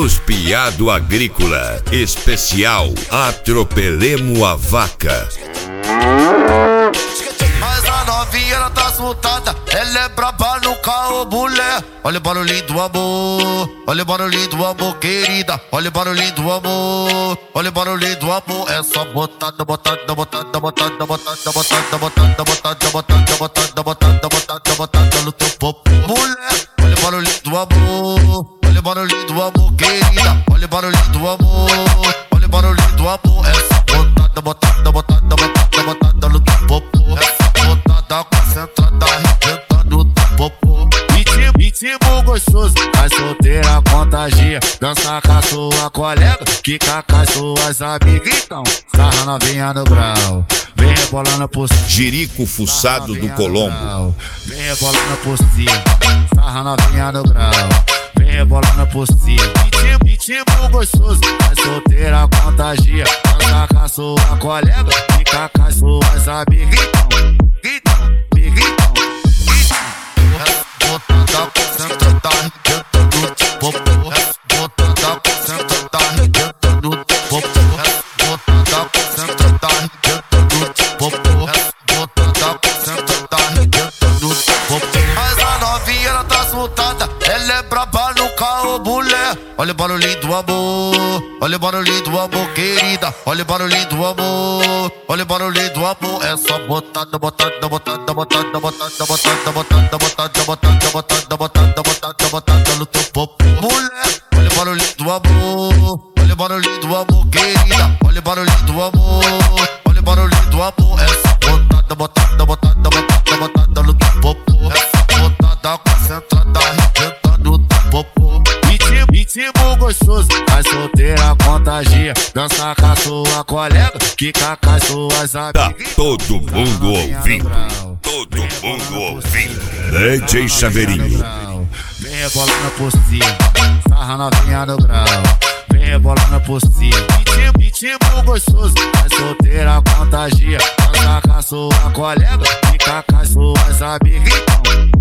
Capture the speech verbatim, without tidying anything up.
Os Piado Agrícola, especial Atropelemos a Vaca. Mas a novinha ela tá assustada, ela é braba no carro, mulher. Olha o barulhinho do amor, olha o barulhinho do amor, querida. Olha o barulhinho do amor, olha o barulhinho do amor. É só botada, botada, botada, botada, botada, botada, botada, botada, botada, botada, botada, botada, botada no teu popo, mulher. Olha o barulhinho do amor, olha o barulhinho do amor, querida. Olha o barulhinho do amor, olha o barulhinho do amor. É só botada, botada, botada, botada, botada no teu popo. Botada concentrada, arrebentando no popô. Ritmo, ritmo gostoso, a solteira contagia. Dança com a sua colega, quica com as suas amigas. Então, sarra novinha no brau, vem rebolando por cima. Jirico Fuçado do Colombo. Vem rebolando por cima, sarra novinha no brau, vem rebolando por cima. Ritmo, ritmo gostoso, a solteira contagia. Dança com a sua colega, quica com as suas amigas. Botada concentrada, arrebentando no popô. Botada concentrada, arrebentando no popô. Botada concentrada, arrebentando no popô. Botada concentrada, arrebentando no popô. Mas a novinha ela tá assustada, ela é braba no carro, mulher. Olha o barulhinho do amor, olha o barulhinho do amor, querida. Olha o barulhinho do amor, olha o barulhinho do amor. É só botada, botada, botada, botada, botada, botada, botada, botada, botada, botada, botada, botada, botada no teu popo, mulher. Olha o barulhinho do amor, olha o barulhinho do amor, querida. Olha o barulhinho do amor, olha o barulhinho do amor. É só botada, botada, botada, botada, botada no teu popo. É só botada concentrada, arrebentando no popô. Ritmo, ritmo gostoso, a solteira contagia. Dança com a sua colega, quica com as suas amigas. Tá todo mundo ouvindo, todo mundo ouvindo. D J Chaveirinho. Vem rebolando por cima, sarra novinha no brau, vem rebolando por cima. Ritmo, ritmo gostoso, a solteira contagia. Dança com a sua colega, quica com as suas amigas.